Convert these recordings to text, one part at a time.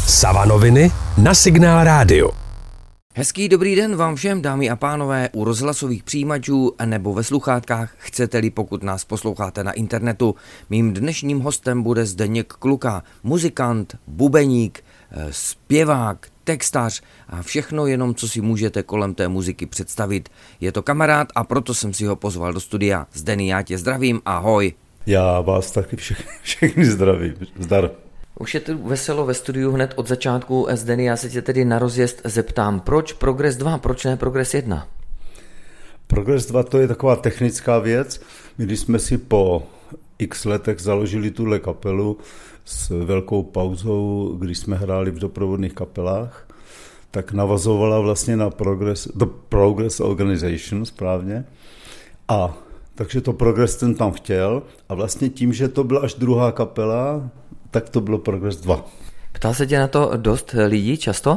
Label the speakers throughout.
Speaker 1: Savanoviny na Signál Rádio.
Speaker 2: Hezký dobrý den vám všem, dámy a pánové, u rozhlasových přijímačů nebo ve sluchátkách, chcete-li, pokud nás posloucháte na internetu. Mým dnešním hostem bude Zdeněk Kluka, muzikant, bubeník, zpěvák, textař a všechno jenom, co si můžete kolem té muziky představit. Je to kamarád a proto jsem si ho pozval do studia. Zdeny, já tě zdravím, ahoj.
Speaker 3: Já vás taky všechny zdravím, zdar.
Speaker 2: Už je tu veselo ve studiu hned od začátku. Zdeny, já se tě tedy na rozjezd zeptám, proč Progress 2, proč ne Progress 1?
Speaker 3: Progress 2 to je taková technická věc. My když jsme si po x letech založili tuhle kapelu s velkou pauzou, když jsme hráli v doprovodných kapelách, tak navazovala vlastně na The Progress Organization, správně. A takže to Progress ten tam chtěl a vlastně tím, že to byla až druhá kapela, tak to bylo Progress 2.
Speaker 2: Ptal se tě na to dost lidí často?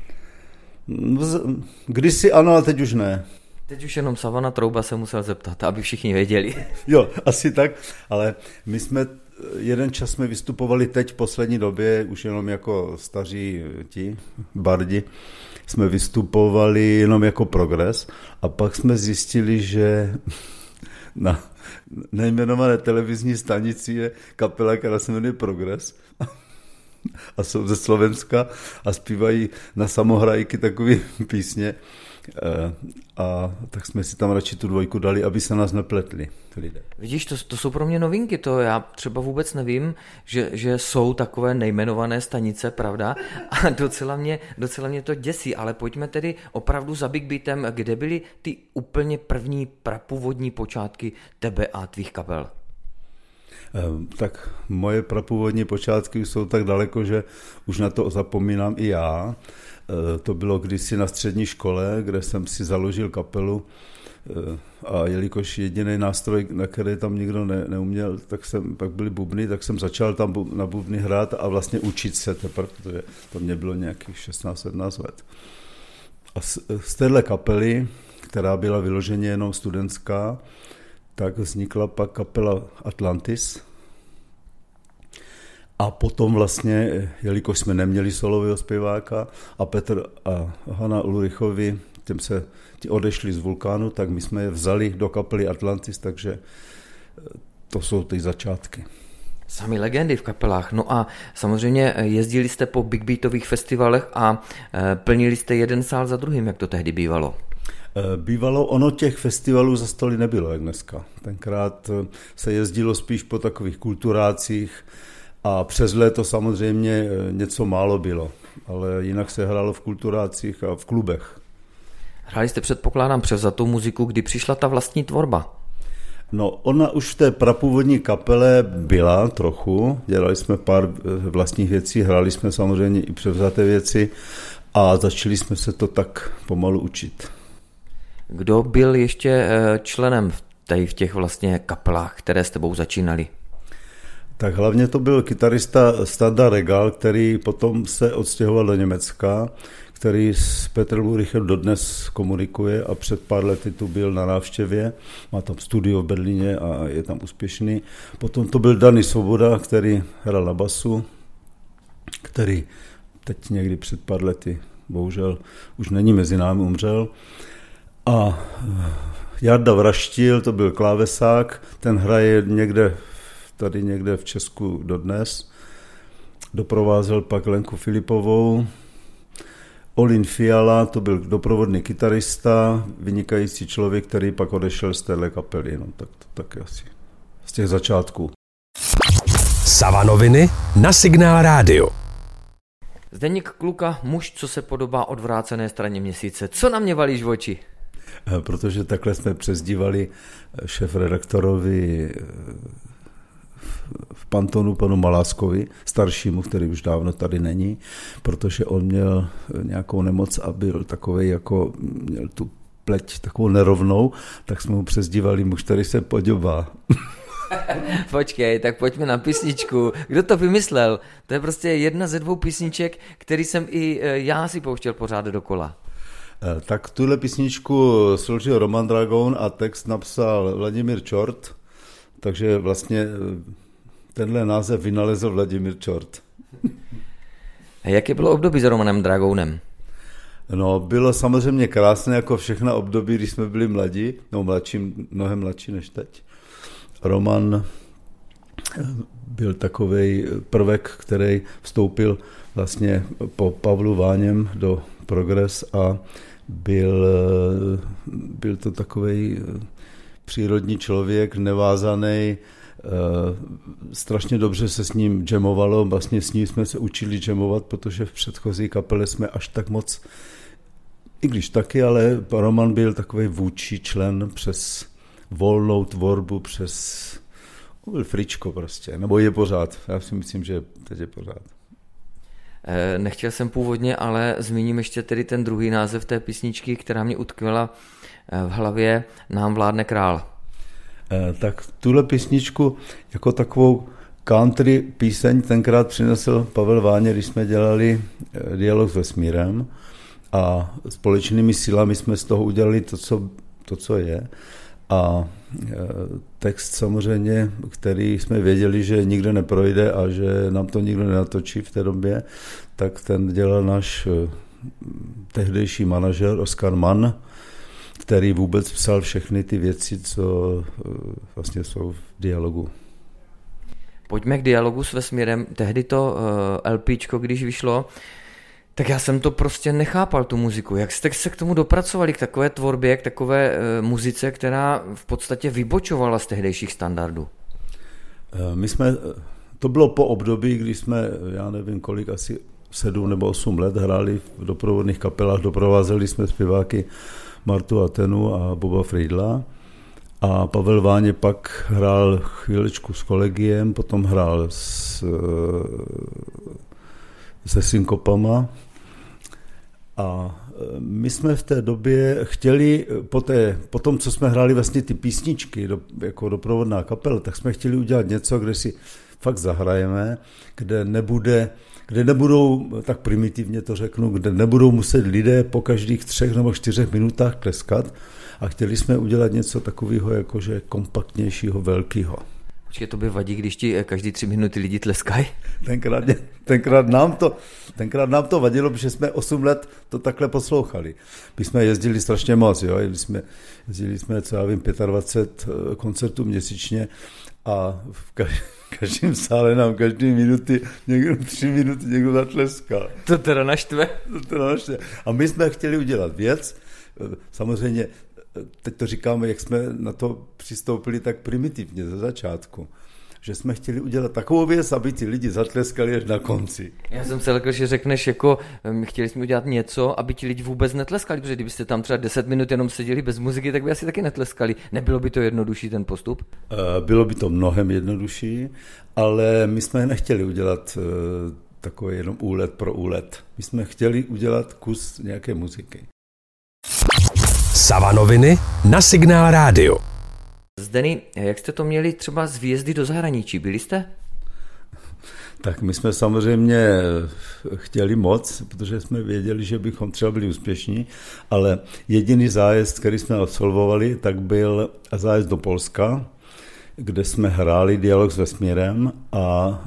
Speaker 3: Kdysi ano, ale teď už ne.
Speaker 2: Teď už jenom Savana Trouba se musel zeptat, aby všichni věděli.
Speaker 3: Jo, asi tak, ale my jsme jeden čas jsme vystupovali teď v poslední době, už jenom jako staří bardi, jsme vystupovali jenom jako Progress a pak jsme zjistili, že na nejmenované televizní stanici je kapela, která se jmenuje Progress a jsou ze Slovenska a zpívají na samohrajky takové písně a tak jsme si tam radši tu dvojku dali, aby se nás nepletli lidé.
Speaker 2: Vidíš, to jsou pro mě novinky, to já třeba vůbec nevím, že jsou takové nejmenované stanice, pravda? A docela mě to děsí, ale pojďme tedy opravdu za Big Beatem, kde byly ty úplně první prapůvodní počátky tebe a tvých kapel?
Speaker 3: Tak moje prapůvodní počátky jsou tak daleko, že už na to zapomínám i já. To bylo kdysi na střední škole, kde jsem si založil kapelu a jelikož jediný nástroj, na který tam nikdo neuměl, tak byly bubny, tak jsem začal tam na bubny hrát a vlastně učit se teprve, protože to mě bylo nějakých 16-17 let. A z téhle kapely, která byla vyloženě jenom studentská, tak vznikla pak kapela Atlantis. A potom vlastně, jelikož jsme neměli solového zpěváka a Petr a Hana Ulrichovi, ti odešli z Vulkánu, tak my jsme je vzali do kapely Atlantis, takže to jsou ty začátky.
Speaker 2: Sami legendy v kapelách. No a samozřejmě jezdili jste po Big Beatových festivalech a plnili jste jeden sál za druhým, jak to tehdy bývalo?
Speaker 3: Bývalo, ono těch festivalů za stoly nebylo, jak dneska. Tenkrát se jezdilo spíš po takových kulturácích a přes léto samozřejmě něco málo bylo, ale jinak se hrálo v kulturácích a v klubech.
Speaker 2: Hráli jste, předpokládám, převzatou muziku, kdy přišla ta vlastní tvorba?
Speaker 3: No, ona už v té prapůvodní kapele byla trochu, dělali jsme pár vlastních věcí, hráli jsme samozřejmě i převzaté věci a začali jsme se to tak pomalu učit.
Speaker 2: Kdo byl ještě členem v těch vlastně kapelách, které s tebou začínaly?
Speaker 3: Tak hlavně to byl kytarista Standa Regal, který potom se odstěhoval do Německa, který s Petrem Ulrichem dodnes komunikuje a před pár lety tu byl na návštěvě, má tam studio v Berlíně a je tam úspěšný. Potom to byl Dani Svoboda, který hrál na basu, který teď někdy před pár lety, bohužel už není mezi námi, umřel. A Jarda Vraštil, to byl klávesák, ten hraje tady někde v Česku dodnes. Doprovázel pak Lenku Filipovou. Olin Fiala, to byl doprovodný kytarista, vynikající člověk, který pak odešel z téhle kapely. No, tak asi z těch začátků.
Speaker 1: Savanoviny na Signál Rádio.
Speaker 2: Zdeněk Kluka, muž, co se podobá odvrácené straně měsíce. Co na mě valíš v oči?
Speaker 3: Protože takhle jsme přezdívali šéfredaktorovi v Pantonu panu Maláskovi, staršímu, který už dávno tady není, protože on měl nějakou nemoc a byl takovej, jako měl tu pleť takovou nerovnou, tak jsme mu přezdívali muž, který se podobá.
Speaker 2: Počkej, tak pojďme na písničku. Kdo to vymyslel? To je prostě jedna ze dvou písniček, který jsem i já si pouštěl pořád dokola.
Speaker 3: Tak tuhle písničku složil Roman Dragon a text napsal Vladimír Čort, takže vlastně tenhle název vynalezl Vladimír Čort.
Speaker 2: Jaké bylo období s Romanem Dragounem?
Speaker 3: No, bylo samozřejmě krásné jako všechna období, když jsme byli mladí, no mnohem mladší než teď. Roman byl takovej prvek, který vstoupil vlastně po Pavlu Váněm do Progress a byl to takovej přírodní člověk, nevázaný, strašně dobře se s ním jamovalo, vlastně s ním jsme se učili jamovat, protože v předchozí kapele jsme až tak moc, i když taky, ale Roman byl takový vůdčí člen přes volnou tvorbu, byl fričko prostě, nebo je pořád, já si myslím, že teď je pořád.
Speaker 2: Nechtěl jsem původně, ale zmíním ještě tedy ten druhý název té písničky, která mě utkvěla v hlavě, Nám vládne král.
Speaker 3: Tak tuhle písničku jako takovou country píseň tenkrát přinesl Pavel Váně, když jsme dělali Dialog s vesmírem a společnými silami jsme z toho udělali to, co je. A text samozřejmě, který jsme věděli, že nikde neprojde a že nám to nikdo nenatočí v té době, tak ten dělal náš tehdejší manažer Oskar Mann, který vůbec psal všechny ty věci, co vlastně jsou v Dialogu.
Speaker 2: Pojďme k Dialogu s vesmírem. Tehdy to LPčko, když vyšlo, tak já jsem to prostě nechápal, tu muziku. Jak jste se k tomu dopracovali, k takové tvorbě, k takové muzice, která v podstatě vybočovala z tehdejších standardů?
Speaker 3: To bylo po období, kdy jsme, já nevím kolik, asi 7 nebo 8 let hráli v doprovodných kapelách, doprovázeli jsme zpěváky Martu Atenu a Boba Friedla. A Pavel Váně pak hrál chvílečku s Kolegiem, potom hrál se Synkopama. A my jsme v té době chtěli, po tom, co jsme hráli vlastně ty písničky jako doprovodná kapela, tak jsme chtěli udělat něco, kde si fakt zahrajeme, kde nebudou, tak primitivně to řeknu, kde nebudou muset lidé po každých 3 nebo 4 minutách tleskat a chtěli jsme udělat něco takového jakože kompaktnějšího, velkého.
Speaker 2: Počkej, to by vadí, když ti každý 3 minuty lidi tleskají?
Speaker 3: Tenkrát nám to vadilo, protože jsme 8 let to takhle poslouchali. My jsme jezdili strašně moc, jo? Jezdili jsme, co já vím, 25 koncertů měsíčně a v každém sále nám každý minuty, 3 minuty někdo zatleskal.
Speaker 2: To teda naštve.
Speaker 3: A my jsme chtěli udělat věc, samozřejmě teď to říkáme, jak jsme na to přistoupili tak primitivně ze začátku, že jsme chtěli udělat takovou věc, aby ti lidi zatleskali až na konci.
Speaker 2: Já jsem se lekl, že řekneš, jako chtěli jsme udělat něco, aby ti lidi vůbec netleskali, protože kdybyste tam třeba 10 minut jenom seděli bez muziky, tak by asi taky netleskali. Nebylo by to jednodušší ten postup?
Speaker 3: Bylo by to mnohem jednodušší, ale my jsme nechtěli udělat takový jenom úlet pro úlet. My jsme chtěli udělat kus nějaké muziky.
Speaker 1: Savanoviny na Signál Rádio.
Speaker 2: Zdeny, jak jste to měli třeba z výjezdy do zahraničí? Byli jste?
Speaker 3: Tak my jsme samozřejmě chtěli moc, protože jsme věděli, že bychom třeba byli úspěšní, ale jediný zájezd, který jsme absolvovali, tak byl zájezd do Polska, kde jsme hráli Dialog s vesmírem a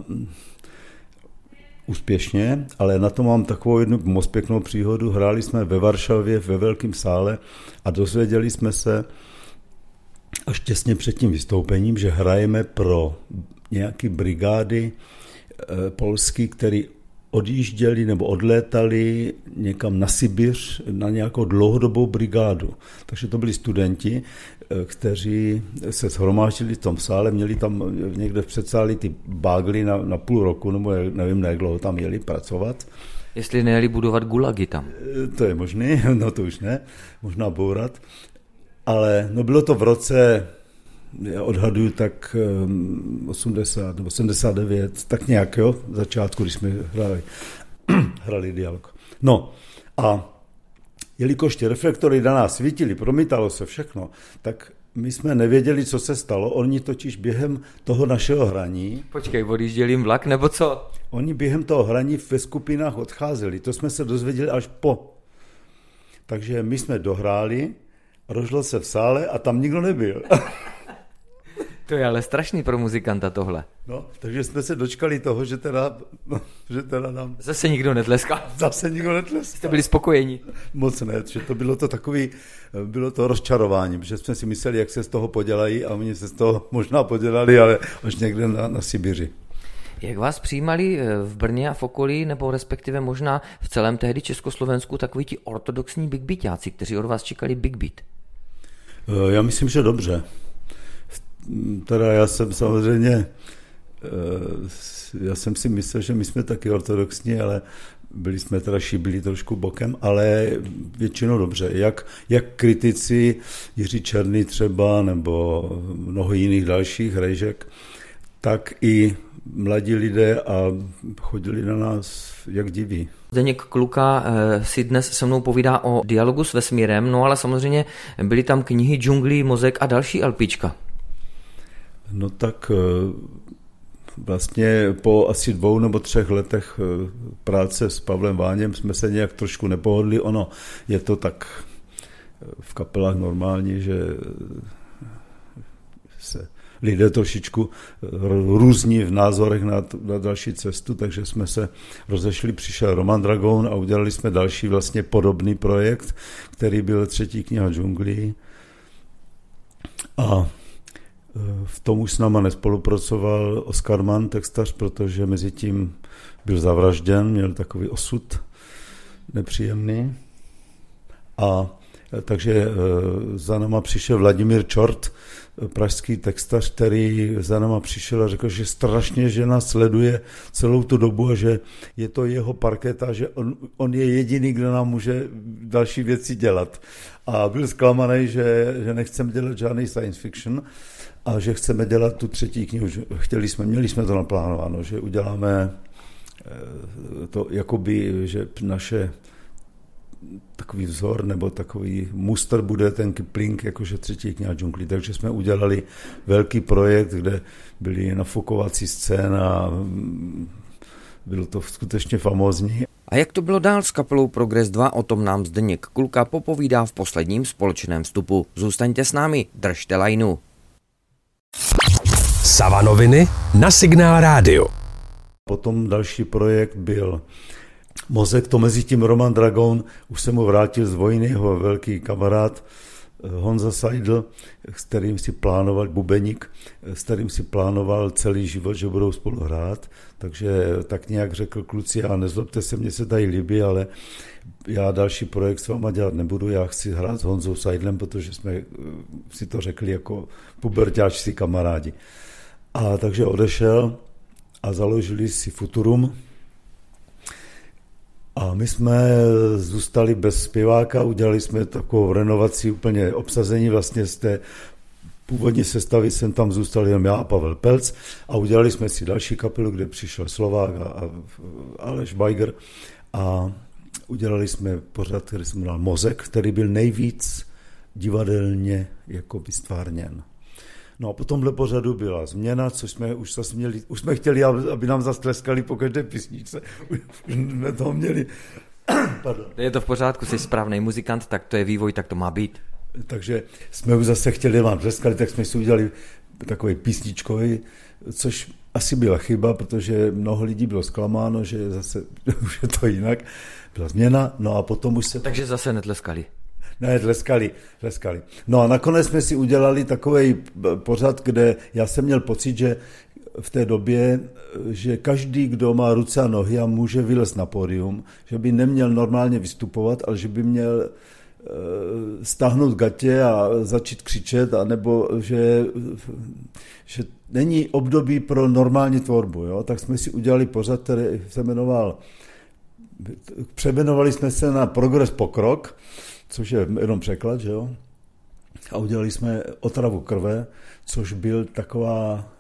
Speaker 3: úspěšně, ale na to mám takovou jednu moc pěknou příhodu. Hráli jsme ve Varšavě ve velkém sále a dozvěděli jsme se až těsně před tím vystoupením, že hrajeme pro nějaké brigády polský, které odjížděli nebo odlétali někam na Sibiř na nějakou dlouhodobou brigádu. Takže to byli studenti, kteří se shromáždili v tom sále, měli tam někde v předsáli ty bágly na půl roku, nebo nevím, jak dlouho tam jeli pracovat.
Speaker 2: Jestli nejeli budovat gulagy tam.
Speaker 3: To je možný, no to už ne, možná bourat. Ale no bylo to v roce, já odhaduju tak 80 nebo 79, tak nějak, jo, v začátku, když jsme hrali Dialog. No a jelikož ty reflektory na nás svítily, promítalo se všechno, tak my jsme nevěděli, co se stalo. Oni totiž během toho našeho hraní...
Speaker 2: Počkej, odjížděli jim vlak, nebo co?
Speaker 3: Oni během toho hraní ve skupinách odcházeli. To jsme se dozvěděli až po. Takže my jsme dohráli, rozšlo se v sále a tam nikdo nebyl.
Speaker 2: To je ale strašný pro muzikanta tohle.
Speaker 3: No, takže jsme se dočkali toho, že teda nám...
Speaker 2: Zase nikdo netleskal.
Speaker 3: Zase nikdo netleskal.
Speaker 2: Jste byli spokojeni.
Speaker 3: Moc ne, že to bylo to rozčarování, protože jsme si mysleli, jak se z toho podělají a oni se z toho možná podělali, ale až někde na Sibiři.
Speaker 2: Jak vás přijímali v Brně a v okolí, nebo respektive možná v celém tehdy Československu takoví ti ortodoxní big beatáci, kteří od vás čekali big beat?
Speaker 3: Já myslím, že dobře. Teda já jsem samozřejmě, já jsem si myslel, že my jsme taky ortodoxní, ale byli jsme teda šibili trošku bokem, ale většinou dobře. Jak kritici, Jiří Černý třeba, nebo mnoho jiných dalších Rejžek, tak i mladí lidé a chodili na nás jak diví.
Speaker 2: Zdeněk Kluka si dnes se mnou povídá o Dialogu s vesmírem, no ale samozřejmě byly tam knihy Džunglí, Mozek a další LPčka.
Speaker 3: No tak vlastně po asi 2 nebo 3 letech práce s Pavlem Váněm jsme se nějak trošku nepohodli. Ono je to tak v kapelách normální, že se lidé trošičku různí v názorech na další cestu, takže jsme se rozešli, přišel Roman Dragoun a udělali jsme další vlastně podobný projekt, který byl 3. kniha Džunglí. A v tom už s náma nespolupracoval Oskar Mann, textař, protože mezi tím byl zavražděn, měl takový osud nepříjemný. A takže za náma přišel Vladimír Čort, pražský textař, který za náma přišel a řekl, že strašně, že nás sleduje celou tu dobu a že je to jeho parketa, že on je jediný, kdo nám může další věci dělat. A byl zklamaný, že nechceme dělat žádný science fiction a že chceme dělat tu 3. knihu. Měli jsme to naplánováno, že uděláme to jakoby, že naše takový vzor nebo takový muster bude ten Kipling, jakože 3. kniha Džunglí. Takže jsme udělali velký projekt, kde byly nafukovací scény a bylo to skutečně famózní.
Speaker 2: A jak to bylo dál s kapelou Progress 2, o tom nám Zdeněk Kluka popovídá v posledním společném vstupu. Zůstaňte s námi, držte lajnu.
Speaker 1: Savanoviny na Signál Rádio.
Speaker 3: Potom další projekt byl Mozek, to mezi tím Roman Dragoun, už se mu vrátil z vojny, jeho velký kamarád Honza Seidl, s kterým si plánoval, bubeník, s kterým si plánoval celý život, že budou spolu hrát, takže tak nějak řekl: kluci, a nezlobte se, mně se tady líbí, ale já další projekt s váma dělat nebudu, já chci hrát s Honzou Seidlem, protože jsme si to řekli jako puberťáčci kamarádi. A takže odešel a založili si Futurum. A my jsme zůstali bez zpěváka, udělali jsme takovou renovaci, úplně obsazení vlastně z té původní sestavy, jsem tam zůstal jenom já a Pavel Pelc a udělali jsme si další kapelu, kde přišel Slovák a Aleš Bajger a udělali jsme pořad, který se jmenoval Mozek, který byl nejvíc divadelně jako vystvárněn. No a po tomhle pořadu byla změna, což jsme už zase měli, už jsme chtěli, aby nám zase tleskali po každé písničce. Už jsme toho měli. Pardon.
Speaker 2: Je to v pořádku, jsi správný muzikant, tak to je vývoj, tak to má být.
Speaker 3: Takže jsme už zase chtěli, vám tleskali, tak jsme si udělali takový písničkový, což asi byla chyba, protože mnoho lidí bylo zklamáno, že zase už je to jinak. Byla změna, no a potom už se...
Speaker 2: Takže zase netleskali.
Speaker 3: Ne, tleskali. No a nakonec jsme si udělali takový pořad, kde já jsem měl pocit, že v té době, že každý, kdo má ruce a nohy a může vylézt na pódium, že by neměl normálně vystupovat, ale že by měl stáhnout gatě a začít křičet, anebo že není období pro normální tvorbu. Jo? Tak jsme si udělali pořad, který se jmenoval, přejmenovali jsme se na Progress Pokrok, což je jenom překlad, že jo? A udělali jsme Otravu krve, což byl taková...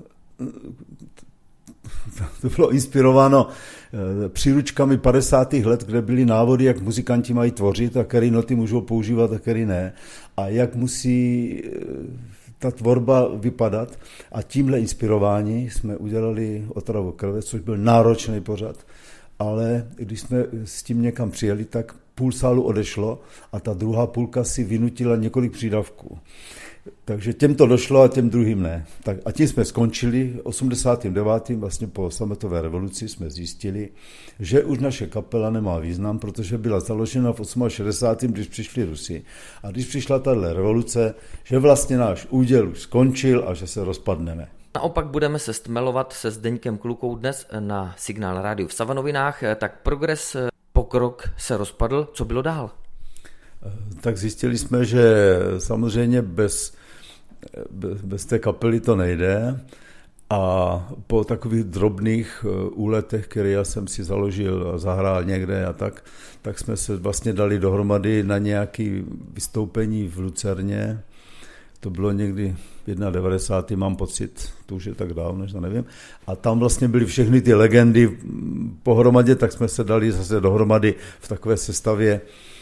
Speaker 3: To bylo inspirováno příručkami 50. let, kde byly návody, jak muzikanti mají tvořit a který noty můžou používat a který ne. A jak musí ta tvorba vypadat. A tímhle inspirování jsme udělali Otravu krve, což byl náročný pořad. ale když jsme s tím někam přijeli, tak půl sálu odešlo a ta druhá půlka si vynutila několik přídavků. Takže těm to došlo a těm druhým ne. Tak a tím jsme skončili. 89. vlastně po sametové revoluci jsme zjistili, že už naše kapela nemá význam, protože byla založena v 68. když přišli Rusi. A když přišla tahle revoluce, že vlastně náš úděl už skončil a že se rozpadneme.
Speaker 2: Naopak budeme se stmelovat se Zdeňkem Klukou dnes na Signál rádiu v Savanovinách. Tak Progres Pokrok se rozpadl. Co bylo dál?
Speaker 3: Tak zjistili jsme, že samozřejmě bez té kapely to nejde a po takových drobných úletech, které já jsem si založil a zahrál někde a tak jsme se vlastně dali dohromady na nějaké vystoupení v Lucerně. To bylo někdy 91. mám pocit, to už je tak dávno, než to nevím. A tam vlastně byly všechny ty legendy pohromadě, tak jsme se dali zase dohromady v takové sestavě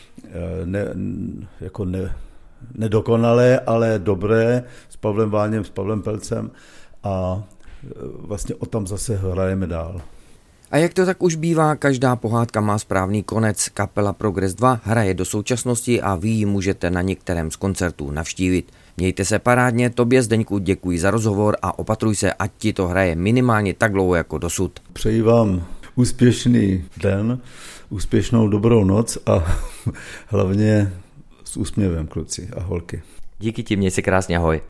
Speaker 3: nedokonalé, ale dobré, s Pavlem Váněm, s Pavlem Pelcem a vlastně o tam zase hrajeme dál.
Speaker 2: A jak to tak už bývá, každá pohádka má správný konec. Kapela Progres 2 hraje do současnosti a vy ji můžete na některém z koncertů navštívit. Mějte se parádně, tobě Zdeňku děkuji za rozhovor a opatruj se, ať ti to hraje minimálně tak dlouho jako dosud.
Speaker 3: Přeji vám úspěšný den, úspěšnou dobrou noc a hlavně s úsměvem, kluci a holky.
Speaker 2: Díky ti, měj se krásně, ahoj.